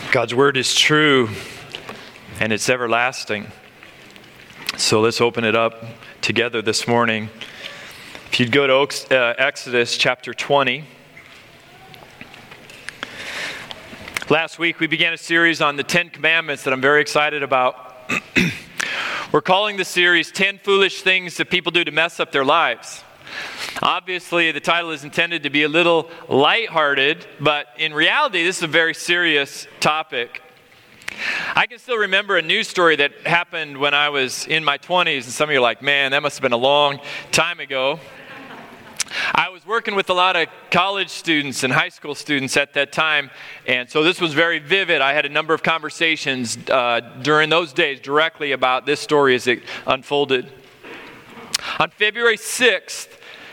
God's word is true and it's everlasting. So let's open it up together this morning. If you'd go to Exodus chapter 20. Last week we began a series on the 10 Commandments that I'm very excited about. We're calling the series 10 Foolish Things That People Do to Mess Up Their Lives. Obviously, the title is intended to be a little lighthearted, but in reality, this is a very serious topic. I can still remember a news story that happened when I was in my 20s, and some of you are like, man, that must have been a long time ago. I was working with a lot of college students and high school students at that time, and so this was very vivid. I had a number of conversations during those days directly about this story as it unfolded. On February 6th,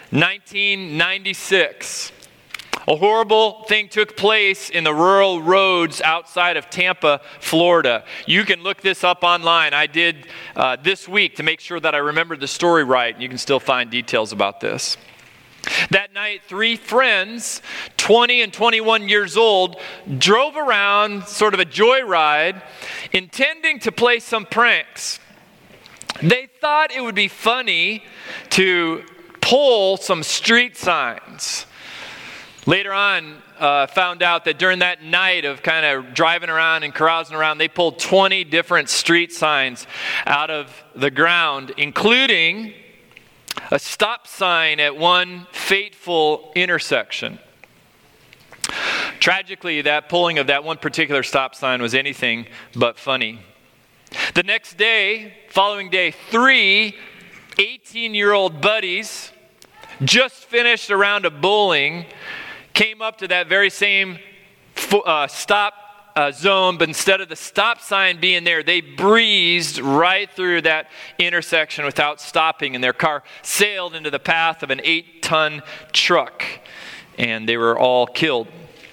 1996, a horrible thing took place in the rural roads outside of Tampa, Florida. You can look this up online. I did this week to make sure that I remembered the story right. You can still find details about this. That night, 3 friends, 20 and 21 years old, drove around sort of a joyride, intending to play some pranks. They thought it would be funny to pull some street signs. Later on, found out that during that night of kind of driving around and carousing around, they pulled 20 different street signs out of the ground, including a stop sign at one fateful intersection. Tragically, that pulling of that one particular stop sign was anything but funny. The next day, following day, 3 18-year-old buddies just finished a round of bowling, came up to that very same stop zone, but instead of the stop sign being there, they breezed right through that intersection without stopping, and their car sailed into the path of an 8-ton truck, and they were all killed.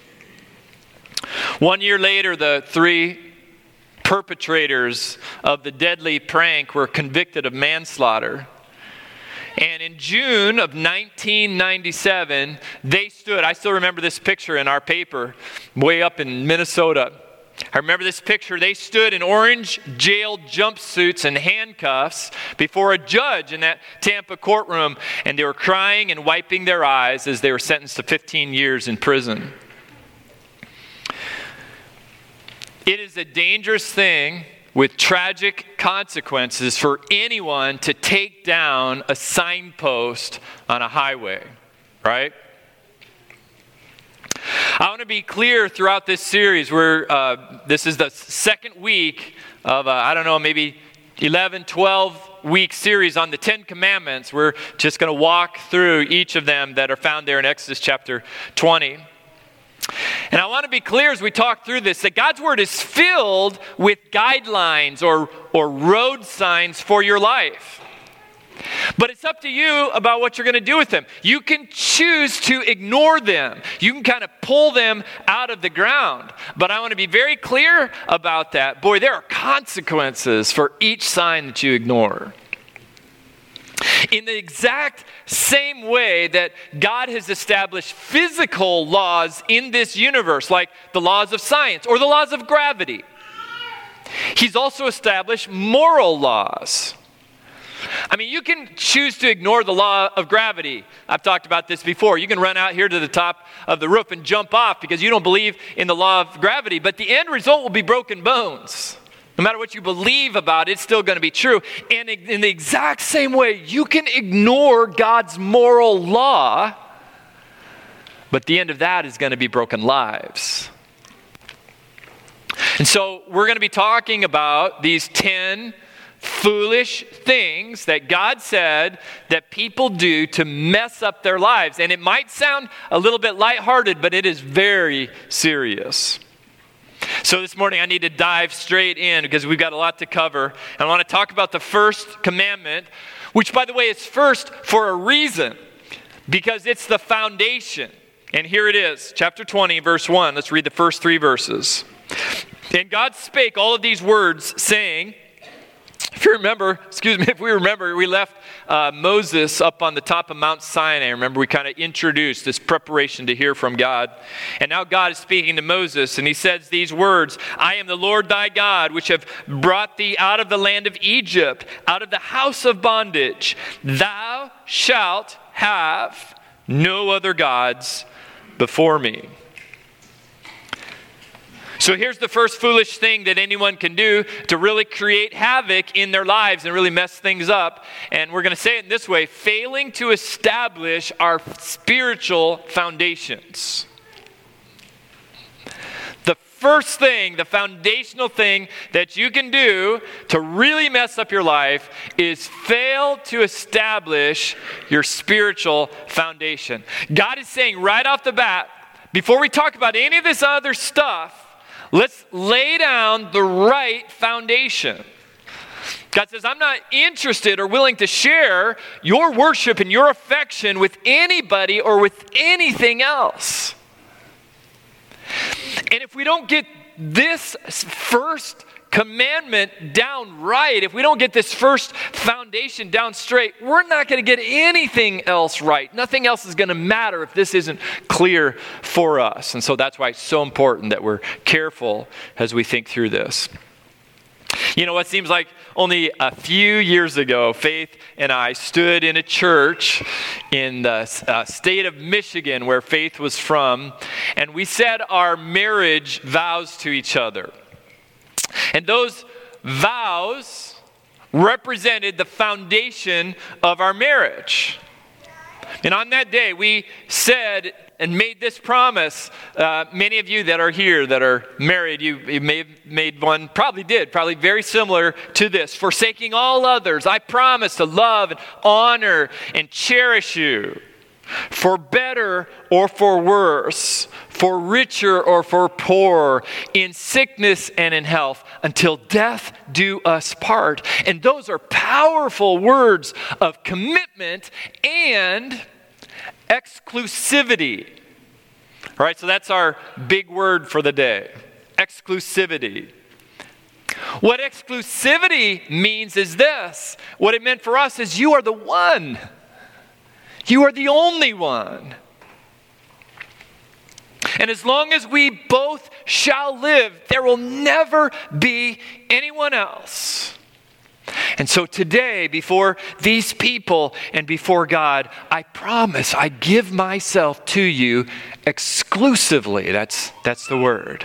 1 year later, the 3 perpetrators of the deadly prank were convicted of manslaughter. And in June of 1997, they stood, I still remember this picture in our paper, way up in Minnesota. I remember this picture. They stood in orange jail jumpsuits and handcuffs before a judge in that Tampa courtroom, and they were crying and wiping their eyes as they were sentenced to 15 years in prison. It is a dangerous thing with tragic consequences for anyone to take down a signpost on a highway, right? I want to be clear throughout this series. This is the second week of, maybe 11, 12-week series on the 10 Commandments. We're just going to walk through each of them that are found there in Exodus chapter 20. And I want to be clear as we talk through this that God's Word is filled with guidelines or road signs for your life. But it's up to you about what you're going to do with them. You can choose to ignore them. You can kind of pull them out of the ground. But I want to be very clear about that. Boy, there are consequences for each sign that you ignore. In the exact same way that God has established physical laws in this universe, like the laws of science or the laws of gravity, He's also established moral laws. I mean, you can choose to ignore the law of gravity. I've talked about this before. You can run out here to the top of the roof and jump off because you don't believe in the law of gravity, but the end result will be broken bones. No matter what you believe about it, it's still going to be true. And in the exact same way, you can ignore God's moral law, but the end of that is going to be broken lives. And so we're going to be talking about these 10 foolish things that God said that people do to mess up their lives. And it might sound a little bit lighthearted, but it is very serious. So this morning I need to dive straight in because we've got a lot to cover. And I want to talk about the first commandment, which, by the way, is first for a reason, because it's the foundation. And here it is, chapter 20, verse 1. Let's read the first 3 verses. And God spake all of these words, saying, If we remember, we left Moses up on the top of Mount Sinai. Remember, we kind of introduced this preparation to hear from God. And now God is speaking to Moses, and he says these words, I am the Lord thy God, which have brought thee out of the land of Egypt, out of the house of bondage. Thou shalt have no other gods before me. So here's the first foolish thing that anyone can do to really create havoc in their lives and really mess things up. And we're going to say it in this way, failing to establish our spiritual foundations. The first thing, the foundational thing that you can do to really mess up your life is fail to establish your spiritual foundation. God is saying right off the bat, before we talk about any of this other stuff, let's lay down the right foundation. God says, I'm not interested or willing to share your worship and your affection with anybody or with anything else. And if we don't get this first commandment down right, if we don't get this first foundation down straight, we're not going to get anything else right. Nothing else is going to matter if this isn't clear for us. And so that's why it's so important that we're careful as we think through this. You know, it seems like only a few years ago, Faith and I stood in a church in the state of Michigan, where Faith was from, and we said our marriage vows to each other. And those vows represented the foundation of our marriage. And on that day, we said and made this promise. Many of you that are here that are married, you may have made one, probably very similar to this. Forsaking all others, I promise to love and honor and cherish you. For better or for worse, for richer or for poorer, in sickness and in health, until death do us part. And those are powerful words of commitment and exclusivity. All right, so that's our big word for the day, exclusivity. What exclusivity means is this. What it meant for us is you are the one. You are the only one. And as long as we both shall live, there will never be anyone else. And so today, before these people and before God, I promise I give myself to you exclusively. That's the word.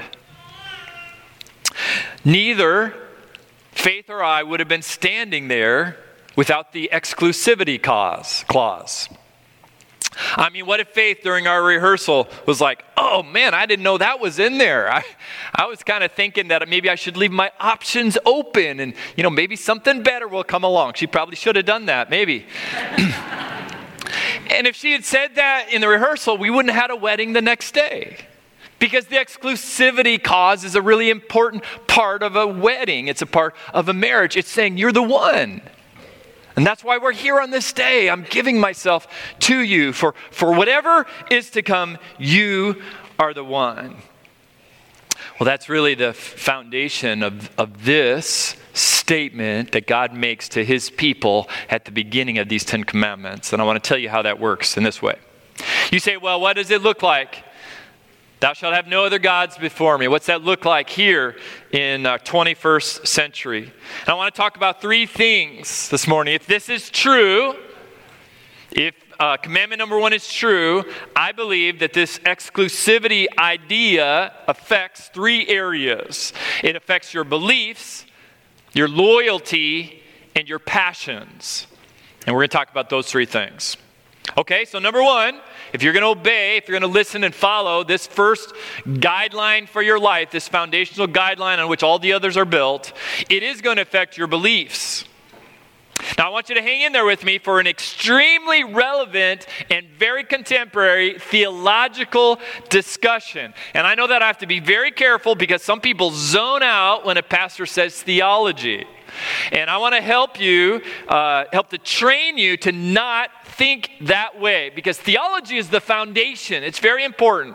Neither Faith or I would have been standing there without the exclusivity clause. I mean, what if Faith during our rehearsal was like, oh man, I didn't know that was in there. I was kind of thinking that maybe I should leave my options open and, maybe something better will come along. She probably should have done that, maybe. And if she had said that in the rehearsal, we wouldn't have had a wedding the next day. Because the exclusivity clause is a really important part of a wedding. It's a part of a marriage. It's saying you're the one. And that's why we're here on this day. I'm giving myself to you. For whatever is to come, you are the one. Well, that's really the foundation of this statement that God makes to his people at the beginning of these 10 commandments. And I want to tell you how that works in this way. You say, well, what does it look like? Thou shalt have no other gods before me. What's that look like here in 21st century? And I want to talk about 3 things this morning. If this is true, if commandment number 1 is true, I believe that this exclusivity idea affects 3 areas. It affects your beliefs, your loyalty, and your passions. And we're going to talk about those 3 things. Okay, so number 1, if you're going to obey, if you're going to listen and follow this first guideline for your life, this foundational guideline on which all the others are built, it is going to affect your beliefs. Now, I want you to hang in there with me for an extremely relevant and very contemporary theological discussion. And I know that I have to be very careful because some people zone out when a pastor says theology. And I want to help you, help to train you to not think that way, because theology is the foundation. It's very important.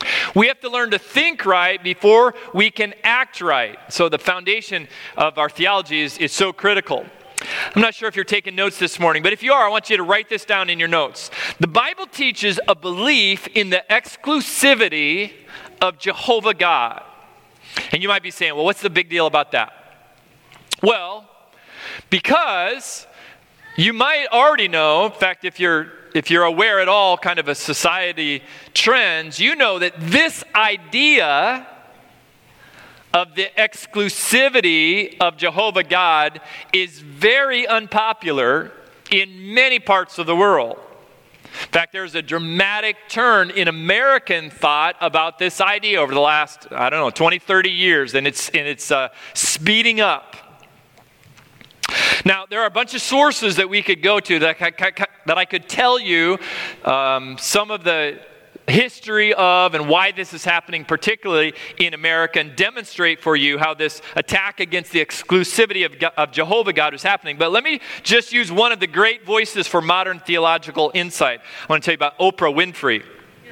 We have to learn to think right before we can act right. So the foundation of our theology is so critical. I'm not sure if you're taking notes this morning, but if you are, I want you to write this down in your notes. The Bible teaches a belief in the exclusivity of Jehovah God. And you might be saying, well, what's the big deal about that? Well, because you might already know, in fact, if you're aware at all kind of a society trends, you know that this idea of the exclusivity of Jehovah God is very unpopular in many parts of the world. In fact, there's a dramatic turn in American thought about this idea over the last, 20, 30 years, and it's speeding up. Now, there are a bunch of sources that we could go to that I could tell you some of the history of and why this is happening, particularly in America, and demonstrate for you how this attack against the exclusivity of Jehovah God is happening. But let me just use one of the great voices for modern theological insight. I want to tell you about Oprah Winfrey.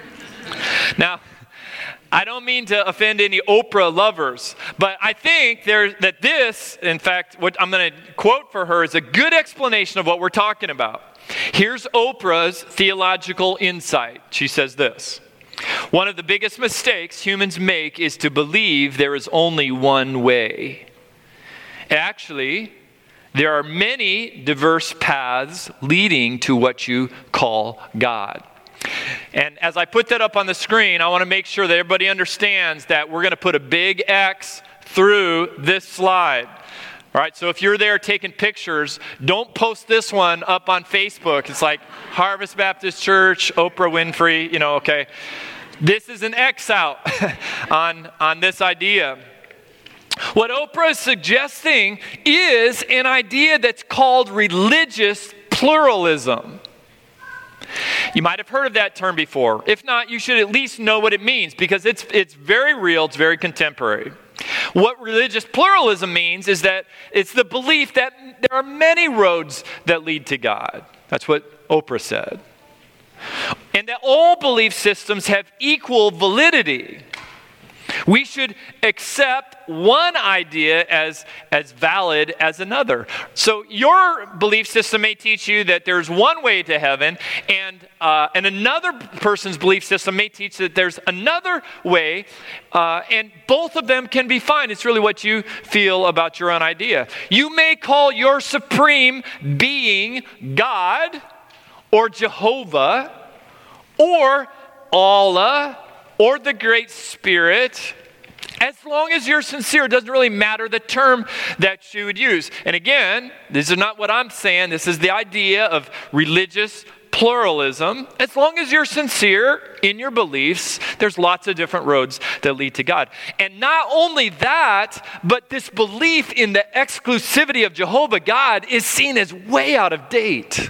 Now, I don't mean to offend any Oprah lovers, but I think that this, in fact, what I'm going to quote for her is a good explanation of what we're talking about. Here's Oprah's theological insight. She says this: one of the biggest mistakes humans make is to believe there is only one way. Actually, there are many diverse paths leading to what you call God. And as I put that up on the screen, I want to make sure that everybody understands that we're going to put a big X through this slide. All right, so if you're there taking pictures, don't post this one up on Facebook. It's like Harvest Baptist Church, Oprah Winfrey, okay. This is an X out on this idea. What Oprah is suggesting is an idea that's called religious pluralism. You might have heard of that term before. If not, you should at least know what it means, because it's very real, it's very contemporary. What religious pluralism means is that it's the belief that there are many roads that lead to God. That's what Oprah said. And that all belief systems have equal validity. We should accept one idea as valid as another. So your belief system may teach you that there's one way to heaven, and another person's belief system may teach that there's another way, and both of them can be fine. It's really what you feel about your own idea. You may call your supreme being God, or Jehovah, or Allah, or the Great Spirit. As long as you're sincere, it doesn't really matter the term that you would use. And again, this is not what I'm saying. This is the idea of religious pluralism. As long as you're sincere in your beliefs, there's lots of different roads that lead to God. And not only that, but this belief in the exclusivity of Jehovah God is seen as way out of date.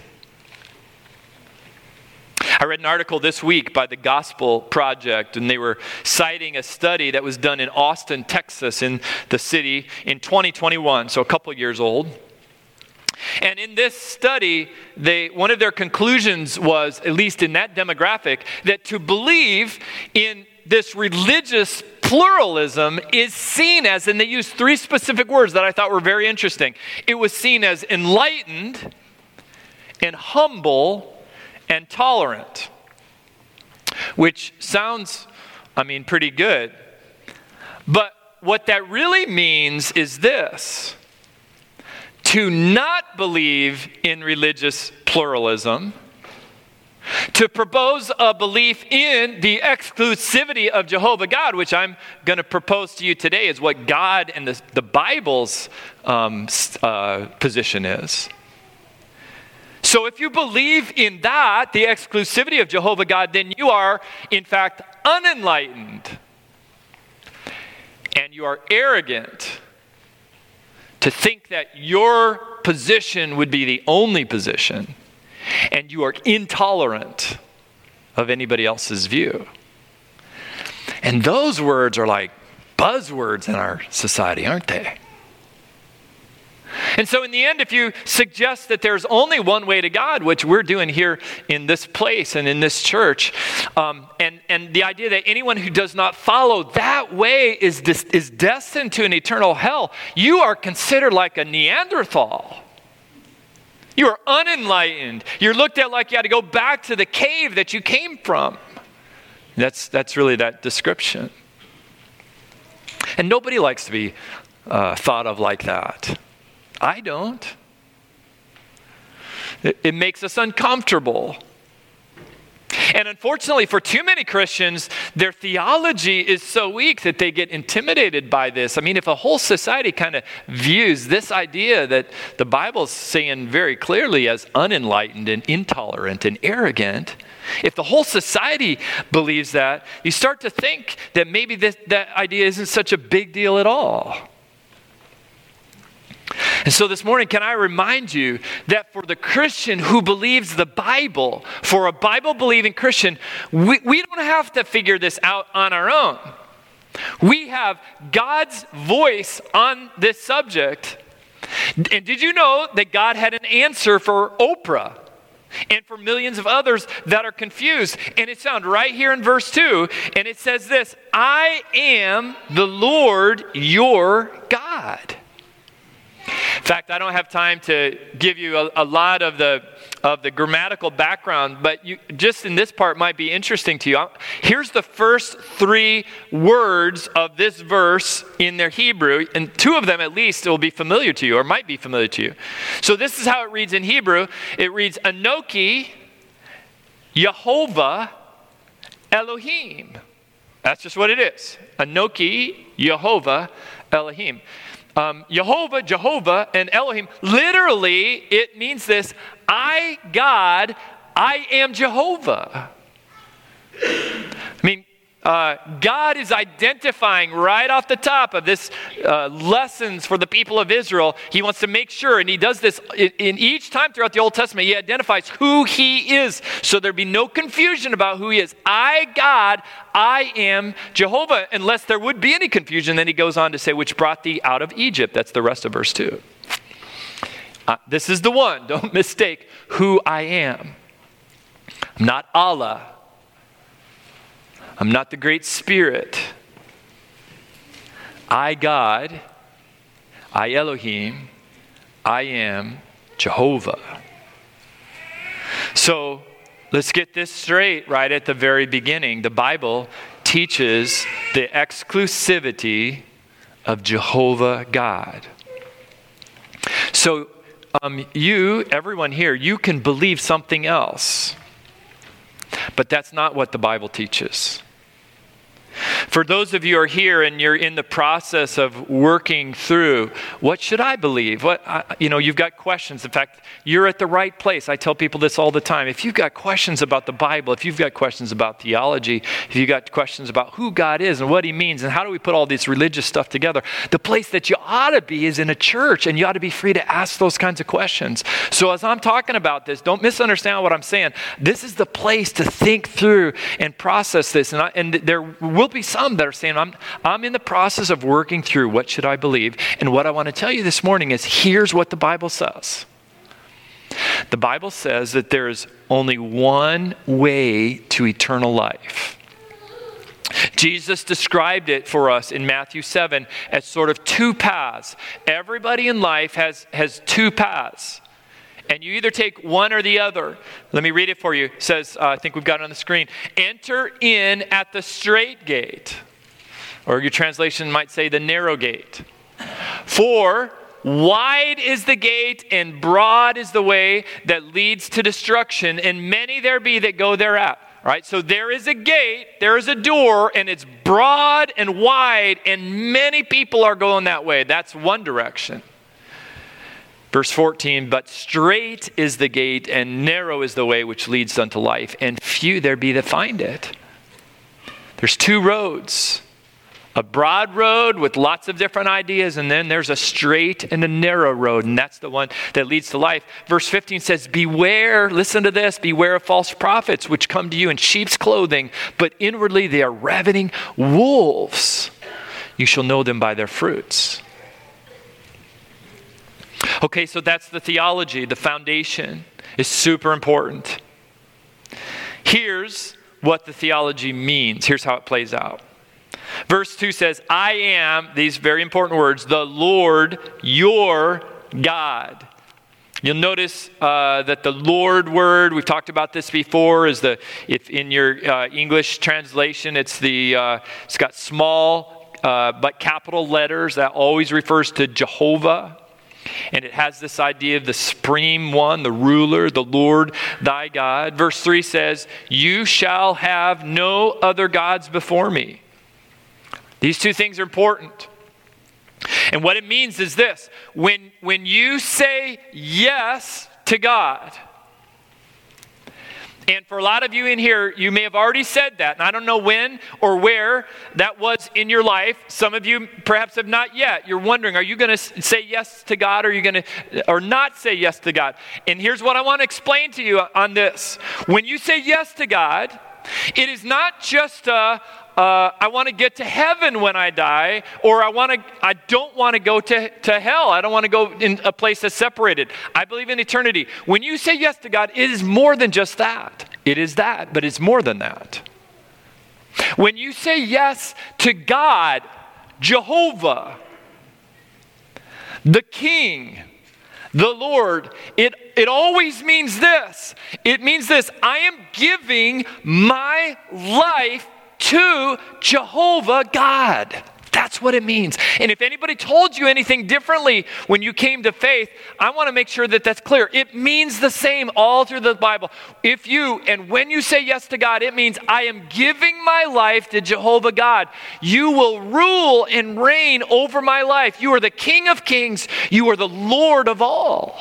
I read an article this week by the Gospel Project, and they were citing a study that was done in Austin, Texas, in the city in 2021, so a couple years old. And in this study, one of their conclusions was, at least in that demographic, that to believe in this religious pluralism is seen as, and they used three specific words that I thought were very interesting. It was seen as enlightened and humble and tolerant, which sounds, pretty good. But what that really means is this: to not believe in religious pluralism, to propose a belief in the exclusivity of Jehovah God, which I'm going to propose to you today is what God and the Bible's position is. So if you believe in that, the exclusivity of Jehovah God, then you are, in fact, unenlightened. And you are arrogant to think that your position would be the only position. And you are intolerant of anybody else's view. And those words are like buzzwords in our society, aren't they? And so in the end, if you suggest that there's only one way to God, which we're doing here in this place and in this church, and the idea that anyone who does not follow that way is destined to an eternal hell, you are considered like a Neanderthal. You are unenlightened. You're looked at like you had to go back to the cave that you came from. That's really that description. And nobody likes to be thought of like that. I don't. It makes us uncomfortable. And unfortunately, for too many Christians, their theology is so weak that they get intimidated by this. I mean, if a whole society kind of views this idea that the Bible's saying very clearly as unenlightened and intolerant and arrogant, if the whole society believes that, you start to think that maybe that idea isn't such a big deal at all. And so this morning, can I remind you that for the Christian who believes the Bible, for a Bible-believing Christian, we don't have to figure this out on our own. We have God's voice on this subject. And did you know that God had an answer for Oprah and for millions of others that are confused? And it's found right here in verse 2. And it says this, I am the Lord your God. In fact, I don't have time to give you a lot of the grammatical background, but just in this part might be interesting to you. Here's the first 3 words of this verse in their Hebrew, and 2 of them at least will be familiar to you, or might be familiar to you. So this is how it reads in Hebrew. It reads, Anoki, Yehovah, Elohim. That's just what it is. Anoki, Yehovah, Elohim. Jehovah, and Elohim, literally, it means this, I, God, I am Jehovah. I mean, God is identifying right off the top of this lessons for the people of Israel. He wants to make sure, and he does this in each time throughout the Old Testament, he identifies who he is, so there be no confusion about who he is. I, God, I am Jehovah. Unless there would be any confusion, then he goes on to say, which brought thee out of Egypt. That's the rest of verse 2. This is the one. Don't mistake who I am. I'm not Allah. I'm not the Great Spirit. I, God, I, Elohim, I am Jehovah. So let's get this straight right at the very beginning. The Bible teaches the exclusivity of Jehovah God. So everyone here, you can believe something else, but that's not what the Bible teaches. For those of you who are here and you're in the process of working through, what should I believe? You've got questions. In fact, you're at the right place. I tell people this all the time. If you've got questions about the Bible, if you've got questions about theology, if you've got questions about who God is and what he means and how do we put all this religious stuff together, the place that you ought to be is in a church, and you ought to be free to ask those kinds of questions. So as I'm talking about this, don't misunderstand what I'm saying. This is the place to think through and process this. And there will be some that are saying, I'm in the process of working through what should I believe. And what I want to tell you this morning is here's what the Bible says. The Bible says that there is only one way to eternal life. Jesus described it for us in Matthew 7 as sort of 2 paths. Everybody in life has 2 paths. And you either take one or the other. Let me read it for you. It says, I think we've got it on the screen. Enter in at the straight gate. Or your translation might say the narrow gate. For wide is the gate and broad is the way that leads to destruction, and many there be that go thereat. All right, so there is a gate, there is a door, and it's broad and wide, and many people are going that way. That's one direction. Verse 14, but straight is the gate and narrow is the way which leads unto life, and few there be that find it. There's 2 roads. A broad road with lots of different ideas, and then there's a straight and a narrow road, and that's the one that leads to life. Verse 15 says, beware, listen to this, beware of false prophets which come to you in sheep's clothing, but inwardly they are ravening wolves. You shall know them by their fruits. Okay, so that's the theology. The foundation is super important. Here's what the theology means. Here's how it plays out. Verse 2 says, I am, these very important words, the Lord your God. You'll notice that the Lord word, we've talked about this before, is if in your English translation, it's got small but capital letters. That always refers to Jehovah. And it has this idea of the supreme one, the ruler, the Lord thy God. Verse 3 says, you shall have no other gods before me. These two things are important. And what it means is this: when you say yes to God, and for a lot of you in here, you may have already said that, and I don't know when or where that was in your life. Some of you perhaps have not yet. You're wondering, are you going to say yes to God, or are you going to or not say yes to God? And here's what I want to explain to you on this. When you say yes to God, it is not just I want to get to heaven when I die, or I don't want to go to hell. I don't want to go in a place that's separated. I believe in eternity. When you say yes to God, it is more than just that. It is that, but it's more than that. When you say yes to God, Jehovah, the King, the Lord, it always means this. It means this: I am giving my life to Jehovah God. That's what it means. And if anybody told you anything differently when you came to faith, I want to make sure that that's clear. It means the same all through the Bible. When you say yes to God, it means I am giving my life to Jehovah God. You will rule and reign over my life. You are the King of Kings. You are the Lord of all.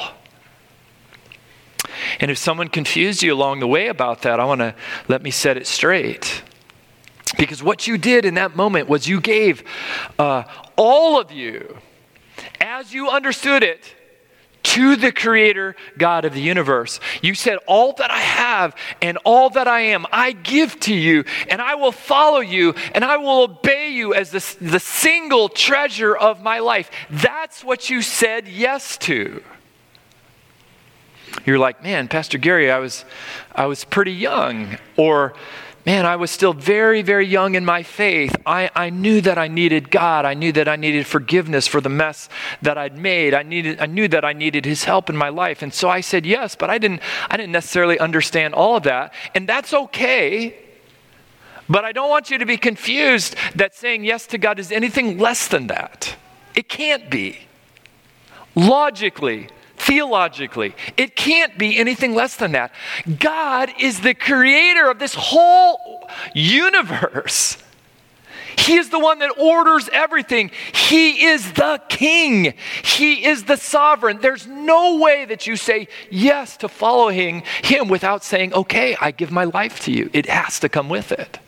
And if someone confused you along the way about that, let me set it straight. Because what you did in that moment was you gave all of you, as you understood it, to the Creator God of the universe. You said, all that I have and all that I am, I give to you, and I will follow you, and I will obey you as the single treasure of my life. That's what you said yes to. You're like, man, Pastor Gary, I was pretty young. Or, man, I was still very, very young in my faith. I knew that I needed God. I knew that I needed forgiveness for the mess that I'd made. I knew that I needed His help in my life. And so I said yes, but I didn't necessarily understand all of that. And that's okay. But I don't want you to be confused that saying yes to God is anything less than that. It can't be. Logically, theologically, it can't be anything less than that. God is the creator of this whole universe. He is the one that orders everything. He is the king. He is the sovereign. There's no way that you say yes to following him without saying, okay, I give my life to you. It has to come with it.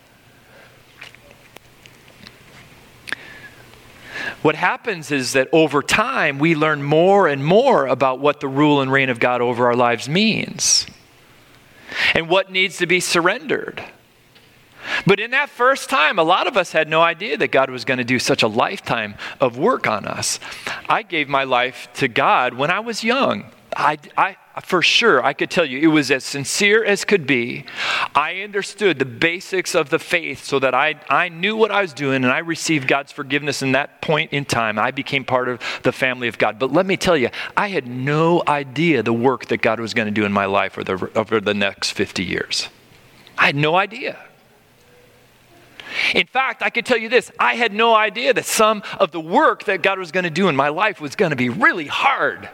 What happens is that over time, we learn more and more about what the rule and reign of God over our lives means and what needs to be surrendered. But in that first time, a lot of us had no idea that God was going to do such a lifetime of work on us. I gave my life to God when I was young. I for sure, I could tell you, it was as sincere as could be. I understood the basics of the faith so that I knew what I was doing, and I received God's forgiveness in that point in time. I became part of the family of God. But let me tell you, I had no idea the work that God was going to do in my life over the next 50 years. I had no idea. In fact, I could tell you this, I had no idea that some of the work that God was going to do in my life was going to be really hard.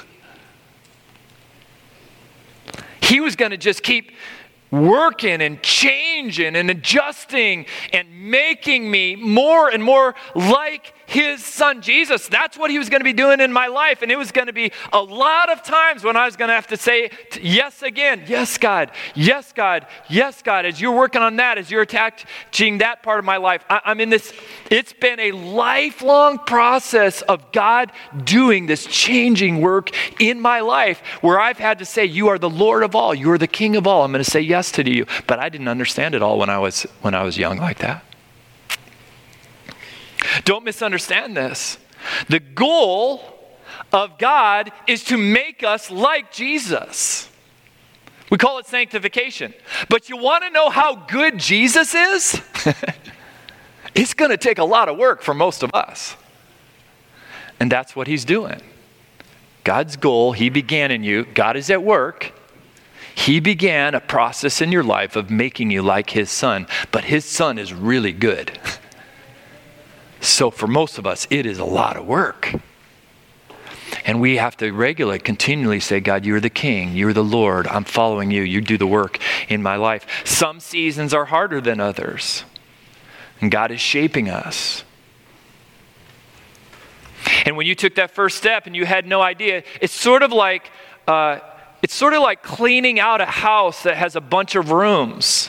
He was going to just keep working and changing and adjusting and making me more and more like his son Jesus. That's what he was going to be doing in my life. And it was going to be a lot of times when I was going to have to say yes again. Yes, God. Yes, God. Yes, God. As you're working on that, as you're attaching that part of my life, I'm in this. It's been a lifelong process of God doing this changing work in my life where I've had to say, you are the Lord of all. You are the King of all. I'm going to say yes to you. But I didn't understand it all when I was young like that. Don't misunderstand this. The goal of God is to make us like Jesus. We call it sanctification. But you want to know how good Jesus is? It's going to take a lot of work for most of us. And that's what he's doing. God's goal, he began in you. God is at work. He began a process in your life of making you like his son. But his son is really good. So for most of us, it is a lot of work. And we have to regularly, continually say, God, you're the king. You're the Lord. I'm following you. You do the work in my life. Some seasons are harder than others. And God is shaping us. And when you took that first step and you had no idea, it's sort of like cleaning out a house that has a bunch of rooms.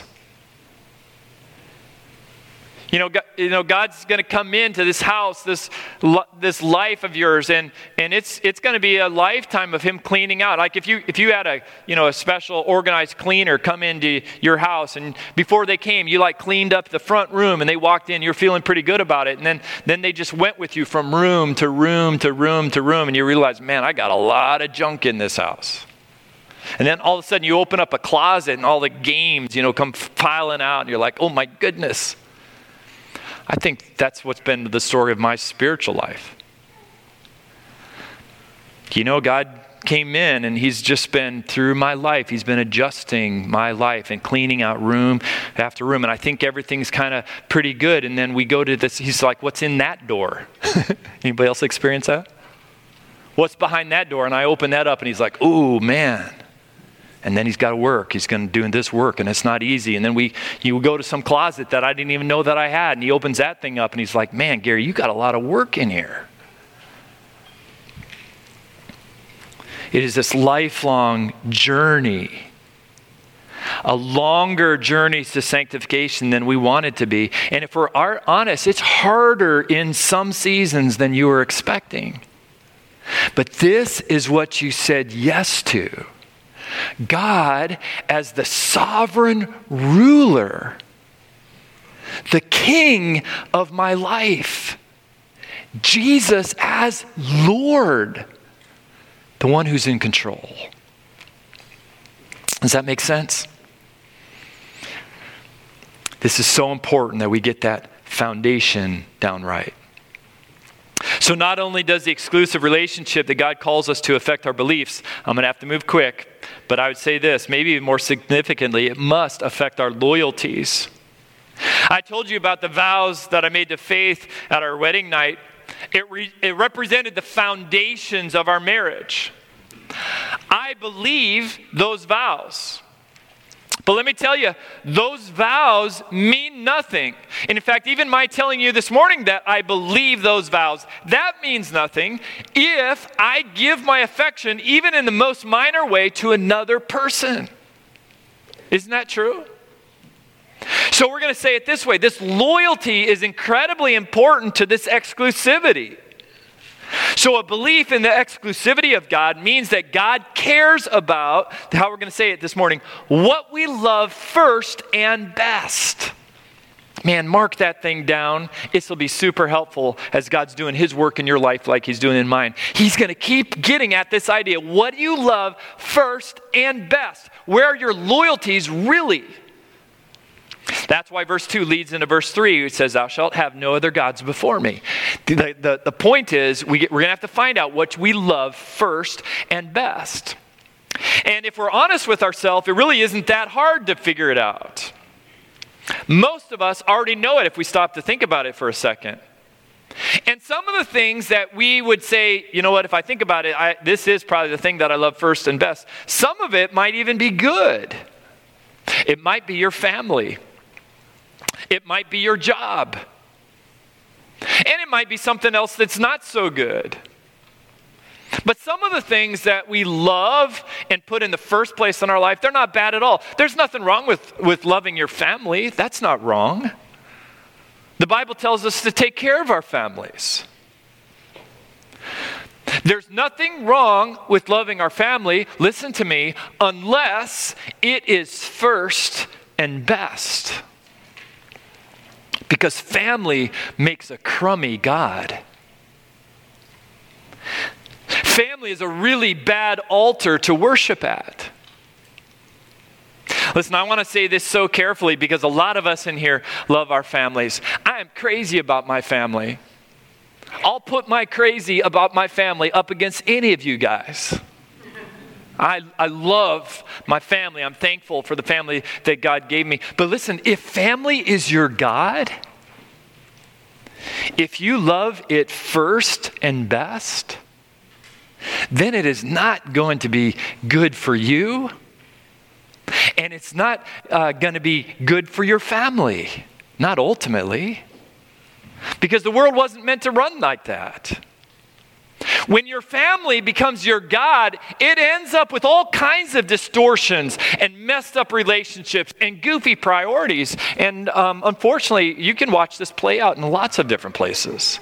God's going to come into this house, this life of yours, and it's going to be a lifetime of him cleaning out. Like if you had a special organized cleaner come into your house, and before they came, you cleaned up the front room, and they walked in, you're feeling pretty good about it, and then they just went with you from room to room to room to room, and you realize, man, I got a lot of junk in this house. And then all of a sudden you open up a closet and all the games, come piling out, and you're like, oh my goodness. I think that's what's been the story of my spiritual life. God came in and he's just been through my life. He's been adjusting my life and cleaning out room after room. And I think everything's kind of pretty good. And then we go to this, he's like, what's in that door? Anybody else experience that? What's behind that door? And I open that up and he's like, ooh, man. And then he's got to work. He's going to do this work, and it's not easy. And then you go to some closet that I didn't even know that I had, and he opens that thing up, and he's like, man, Gary, you got a lot of work in here. It is this lifelong journey, a longer journey to sanctification than we want it to be. And if we're honest, it's harder in some seasons than you were expecting. But this is what you said yes to. God as the sovereign ruler, the king of my life. Jesus as Lord, the one who's in control. Does that make sense? This is so important that we get that foundation down right. So not only does the exclusive relationship that God calls us to affect our beliefs, I'm going to have to move quick, but I would say this, maybe even more significantly, it must affect our loyalties. I told you about the vows that I made to Faith at our wedding night. It represented the foundations of our marriage. I believe those vows. But let me tell you, those vows mean nothing. And in fact, even my telling you this morning that I believe those vows, that means nothing if I give my affection, even in the most minor way, to another person. Isn't that true? So we're going to say it this way. This loyalty is incredibly important to this exclusivity. So a belief in the exclusivity of God means that God cares about, how we're going to say it this morning, what we love first and best. Man, mark that thing down. This will be super helpful as God's doing his work in your life like he's doing in mine. He's going to keep getting at this idea. What do you love first and best? Where are your loyalties really? That's why verse 2 leads into verse 3. It says, thou shalt have no other gods before me. The point is, we're going to have to find out what we love first and best. And if we're honest with ourselves, it really isn't that hard to figure it out. Most of us already know it if we stop to think about it for a second. And some of the things that we would say, you know what, if I think about it, this is probably the thing that I love first and best. Some of it might even be good. It might be your family. It might be your job. And it might be something else that's not so good. But some of the things that we love and put in the first place in our life, they're not bad at all. There's nothing wrong with loving your family. That's not wrong. The Bible tells us to take care of our families. There's nothing wrong with loving our family, listen to me, unless it is first and best. Because family makes a crummy God. family is a really bad altar to worship at. Listen, I want to say this so carefully because a lot of us in here love our families. I am crazy about my family. I'll put my crazy about my family up against any of you guys. I love my family. I'm thankful for the family that God gave me. But listen, if family is your God, if you love it first and best, then it is not going to be good for you. And it's not going to be good for your family. Not ultimately. Because the world wasn't meant to run like that. When your family becomes your God, it ends up with all kinds of distortions and messed up relationships and goofy priorities. And unfortunately, you can watch this play out in lots of different places.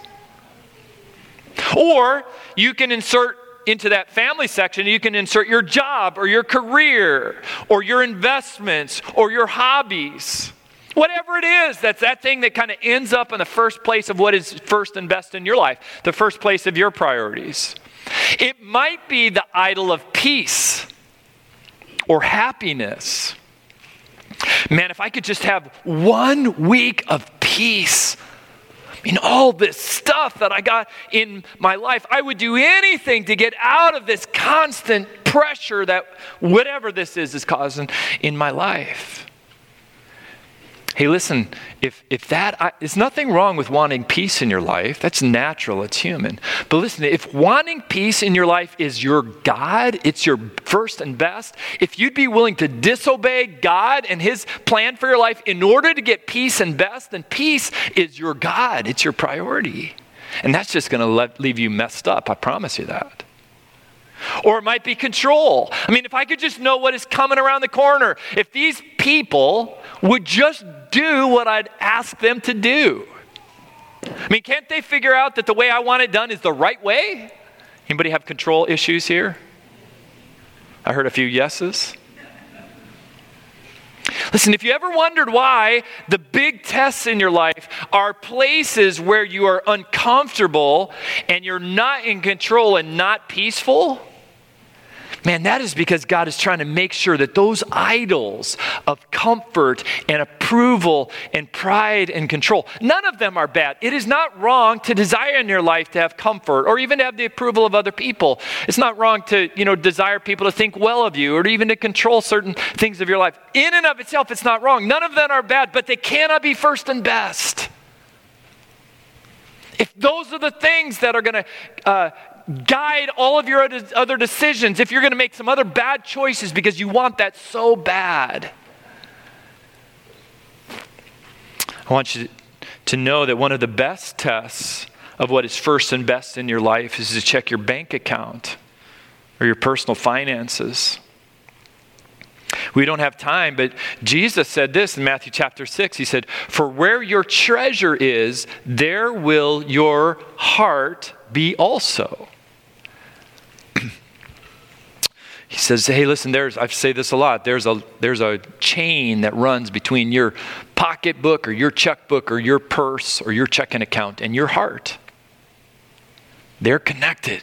Or you can insert into that family section, you can insert your job or your career or your investments or your hobbies. Whatever it is, that's that thing that kind of ends up in the first place of what is first and best in your life, the first place of your priorities. It might be the idol of peace or happiness. Man, if I could just have 1 week of peace, all this stuff that I got in my life, I would do anything to get out of this constant pressure that whatever this is causing in my life. Hey, listen, if that, there's nothing wrong with wanting peace in your life. That's natural, it's human. But listen, if wanting peace in your life is your God, it's your first and best, if you'd be willing to disobey God and his plan for your life in order to get peace and best, then peace is your God, it's your priority. And that's just going to leave you messed up, I promise you that. Or it might be control. If I could just know what is coming around the corner, if these people would just do what I'd ask them to do. Can't they figure out that the way I want it done is the right way? Anybody have control issues here? I heard a few yeses. Listen, if you ever wondered why the big tests in your life are places where you are uncomfortable and you're not in control and not peaceful, man, that is because God is trying to make sure that those idols of comfort and approval and pride and control, none of them are bad. It is not wrong to desire in your life to have comfort or even to have the approval of other people. It's not wrong to, desire people to think well of you or even to control certain things of your life. In and of itself, it's not wrong. None of them are bad, but they cannot be first and best. If those are the things that are going to guide all of your other decisions, if you're going to make some other bad choices because you want that so bad, I want you to know that one of the best tests of what is first and best in your life is to check your bank account or your personal finances. We don't have time, but Jesus said this in Matthew chapter 6. He said, "For where your treasure is, there will your heart be also." He says, hey, listen, I say this a lot. There's a chain that runs between your pocketbook or your checkbook or your purse or your checking account and your heart. They're connected.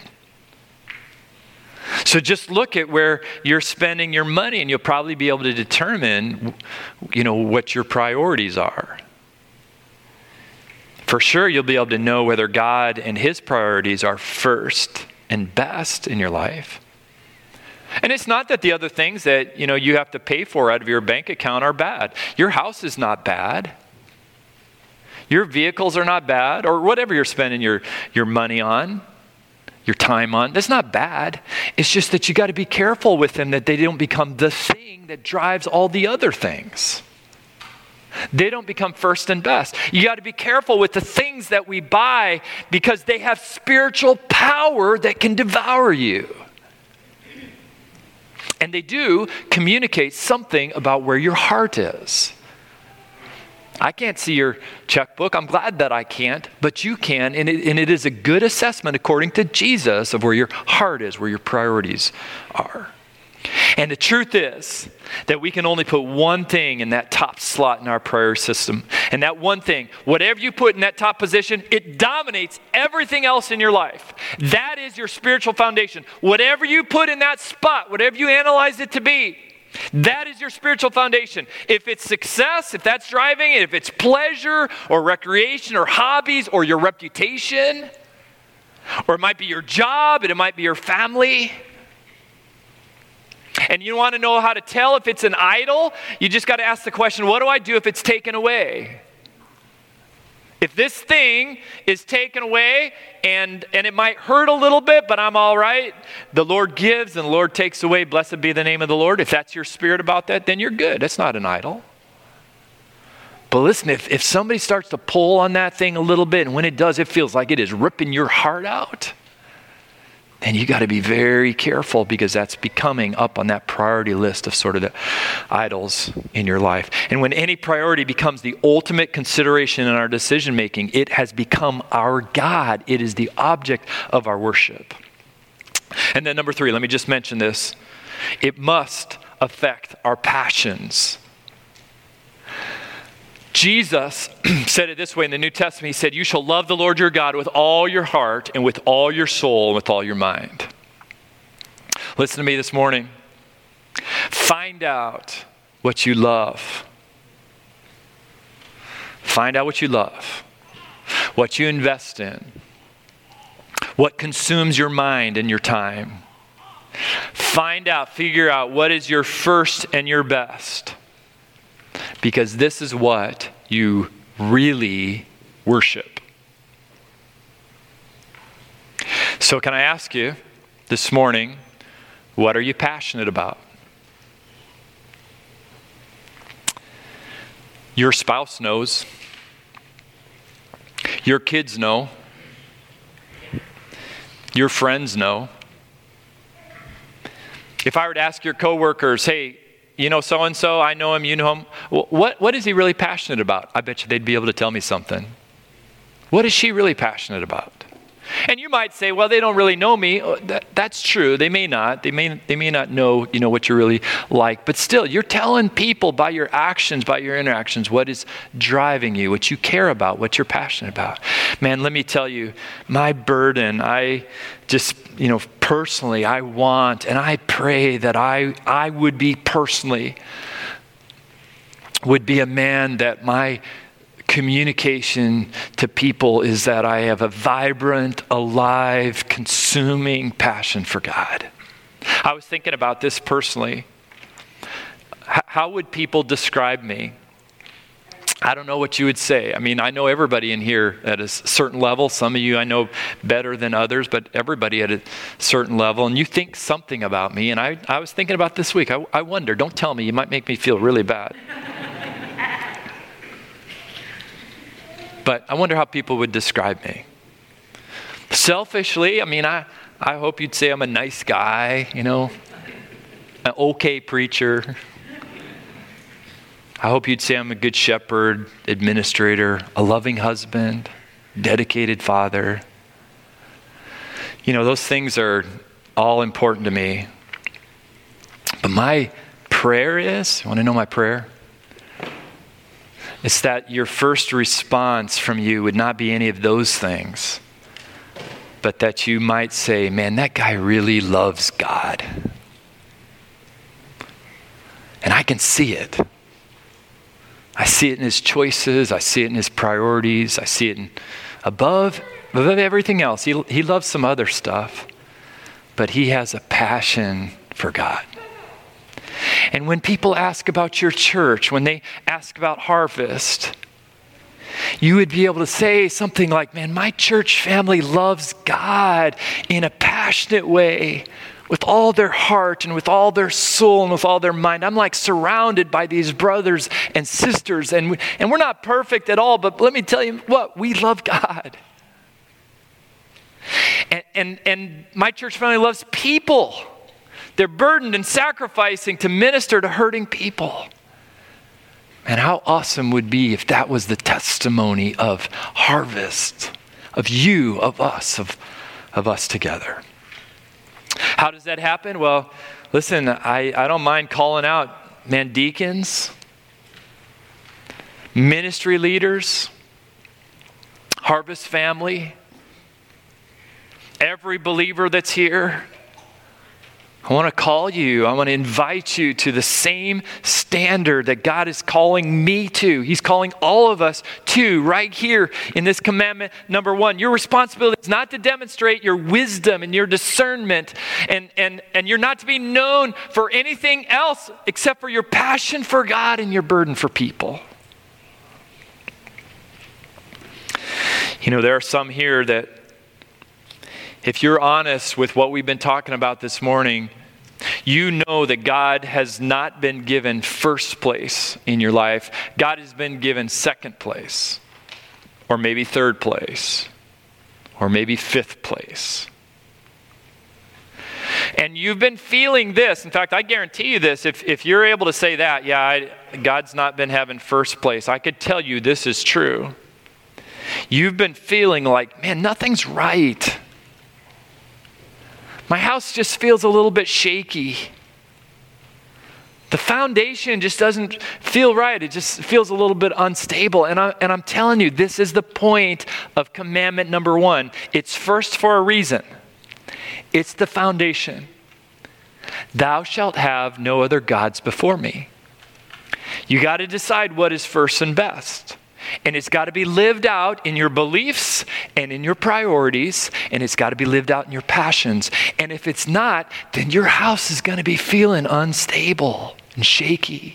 So just look at where you're spending your money and you'll probably be able to determine, what your priorities are. For sure, you'll be able to know whether God and his priorities are first and best in your life. And it's not that the other things that, you have to pay for out of your bank account are bad. Your house is not bad. Your vehicles are not bad, or whatever you're spending your money on, your time on. That's not bad. It's just that you got to be careful with them that they don't become the thing that drives all the other things. They don't become first and best. You got to be careful with the things that we buy because they have spiritual power that can devour you. And they do communicate something about where your heart is. I can't see your checkbook. I'm glad that I can't, but you can. And it is a good assessment according to Jesus of where your heart is, where your priorities are. And the truth is that we can only put one thing in that top slot in our prayer system. And that one thing, whatever you put in that top position, it dominates everything else in your life. That is your spiritual foundation. Whatever you put in that spot, whatever you analyze it to be, that is your spiritual foundation. If it's success, if that's driving it, if it's pleasure or recreation or hobbies or your reputation, or it might be your job and it might be your family. And you want to know how to tell if it's an idol? You just got to ask the question, what do I do if it's taken away? If this thing is taken away and it might hurt a little bit, but I'm all right. The Lord gives and the Lord takes away. Blessed be the name of the Lord. If that's your spirit about that, then you're good. That's not an idol. But listen, if somebody starts to pull on that thing a little bit, and when it does, it feels like it is ripping your heart out, then you got to be very careful, because that's becoming up on that priority list of sort of the idols in your life. And when any priority becomes the ultimate consideration in our decision making, it has become our God. It is the object of our worship. And then number 3, let me just mention this. It must affect our passions. Jesus said it this way in the New Testament. He said, you shall love the Lord your God with all your heart and with all your soul and with all your mind. Listen to me this morning. Find out what you love. Find out what you love, what you invest in, what consumes your mind and your time. Figure out what is your first and your best. Because this is what you really worship. So can I ask you this morning, what are you passionate about? Your spouse knows. Your kids know. Your friends know. If I were to ask your coworkers, hey, you know so-and-so, I know him, you know him. What is he really passionate about? I bet you they'd be able to tell me something. What is she really passionate about? And you might say, well, they don't really know me. That's true. They may not. They may not know, what you're really like. But still, you're telling people by your actions, by your interactions, what is driving you, what you care about, what you're passionate about. Man, let me tell you, my burden, I just, personally, I want and I pray that I would be a man that my communication to people is that I have a vibrant, alive, consuming passion for God. I was thinking about this personally. How would people describe me? I don't know what you would say. I mean, I know everybody in here at a certain level. Some of you I know better than others, but everybody at a certain level. And you think something about me. And I was thinking about this week. I wonder, don't tell me, you might make me feel really bad. But I wonder how people would describe me. Selfishly, I hope you'd say I'm a nice guy, an okay preacher. I hope you'd say I'm a good shepherd, administrator, a loving husband, dedicated father. Those things are all important to me. But my prayer is, you want to know my prayer? It's that your first response from you would not be any of those things, but that you might say, man, that guy really loves God. And I can see it. I see it in his choices. I see it in his priorities. I see it above everything else. He loves some other stuff, but he has a passion for God. And when people ask about your church, when they ask about Harvest, you would be able to say something like, man, my church family loves God in a passionate way, with all their heart and with all their soul and with all their mind. I'm like surrounded by these brothers and sisters, and we're not perfect at all, but let me tell you what, we love God. And my church family loves people. They're burdened and sacrificing to minister to hurting people. And how awesome would be if that was the testimony of Harvest, of you, of us together. How does that happen? Well, Listen, I don't mind calling out, man, deacons, ministry leaders, Harvest family, every believer that's here. I want to call you. I want to invite you to the same standard that God is calling me to. He's calling all of us to right here in this commandment number 1. Your responsibility is not to demonstrate your wisdom and your discernment, and you're not to be known for anything else except for your passion for God and your burden for people. You know, there are some here that, if you're honest with what we've been talking about this morning, you know that God has not been given first place in your life. God has been given second place, or maybe third place, or maybe fifth place. And you've been feeling this. In fact, I guarantee you this. If you're able to say that, God's not been having first place, I could tell you this is true. You've been feeling like, man, nothing's right. My house just feels a little bit shaky. The foundation just doesn't feel right. It just feels a little bit unstable. And I'm telling you, this is the point of commandment number 1. It's first for a reason. It's the foundation. Thou shalt have no other gods before me. You got to decide what is first and best. And it's got to be lived out in your beliefs and in your priorities, and it's got to be lived out in your passions. And if it's not, then your house is going to be feeling unstable and shaky.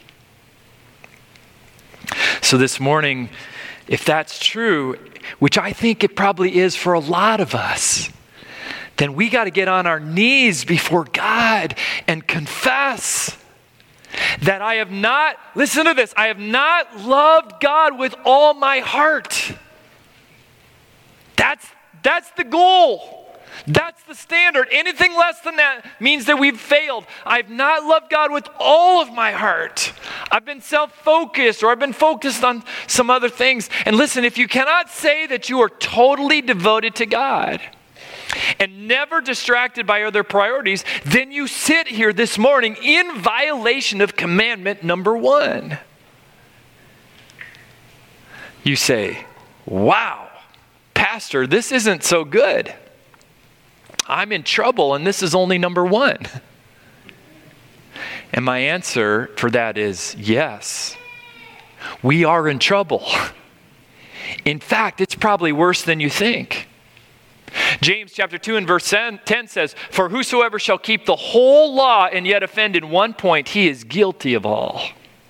So this morning, if that's true, which I think it probably is for a lot of us, then we got to get on our knees before God and confess that I have not, listen to this, I have not loved God with all my heart. That's the goal. That's the standard. Anything less than that means that we've failed. I've not loved God with all of my heart. I've been self-focused, or I've been focused on some other things. And listen, if you cannot say that you are totally devoted to God and never distracted by other priorities, then you sit here this morning in violation of commandment number 1. You say, wow, Pastor, this isn't so good. I'm in trouble and this is only number 1. And my answer for that is yes, we are in trouble. In fact, it's probably worse than you think. James chapter 2 and verse 10 says, for whosoever shall keep the whole law and yet offend in one point, he is guilty of all.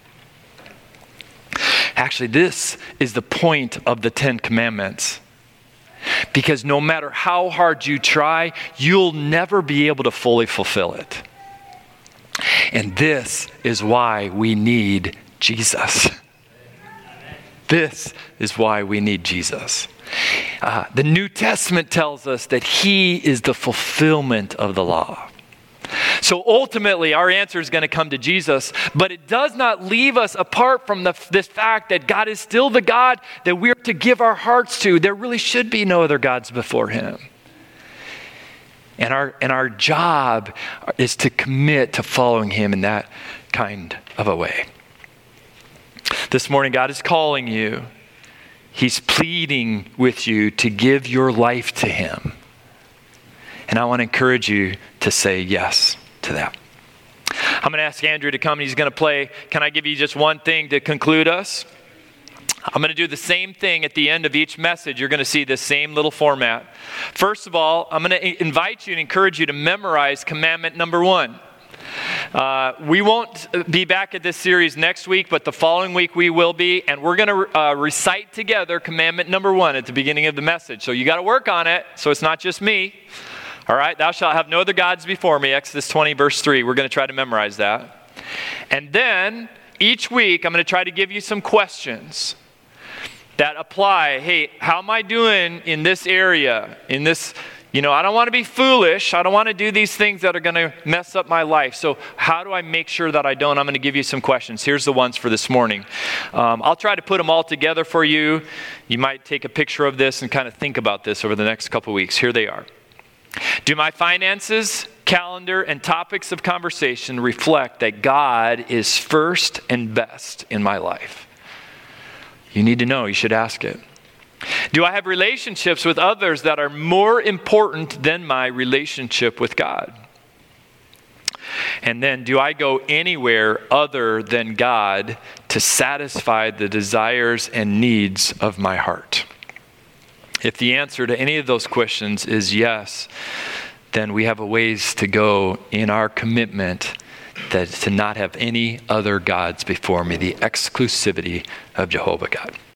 Actually, this is the point of the 10 Commandments. Because no matter how hard you try, you'll never be able to fully fulfill it. And this is why we need Jesus. This is why we need Jesus. The New Testament tells us that He is the fulfillment of the law. So ultimately, our answer is going to come to Jesus, but it does not leave us apart from this fact that God is still the God that we are to give our hearts to. There really should be no other gods before Him. And our job is to commit to following Him in that kind of a way. This morning, God is calling you. He's pleading with you to give your life to Him. And I want to encourage you to say yes to that. I'm going to ask Andrew to come and he's going to play. Can I give you just one thing to conclude us? I'm going to do the same thing at the end of each message. You're going to see this same little format. First of all, I'm going to invite you and encourage you to memorize commandment number 1. We won't be back at this series next week, but the following week we will be, and we're going to recite together commandment number 1 at the beginning of the message. So you got to work on it, so it's not just me. All right, thou shalt have no other gods before me, Exodus 20, verse 3. We're going to try to memorize that. And then each week I'm going to try to give you some questions that apply. Hey, how am I doing in this area, in this? I don't want to be foolish. I don't want to do these things that are going to mess up my life. So how do I make sure that I don't? I'm going to give you some questions. Here's the ones for this morning. I'll try to put them all together for you. You might take a picture of this and kind of think about this over the next couple weeks. Here they are. Do my finances, calendar, and topics of conversation reflect that God is first and best in my life? You need to know. You should ask it. Do I have relationships with others that are more important than my relationship with God? And then, do I go anywhere other than God to satisfy the desires and needs of my heart? If the answer to any of those questions is yes, then we have a ways to go in our commitment that to not have any other gods before me, the exclusivity of Jehovah God.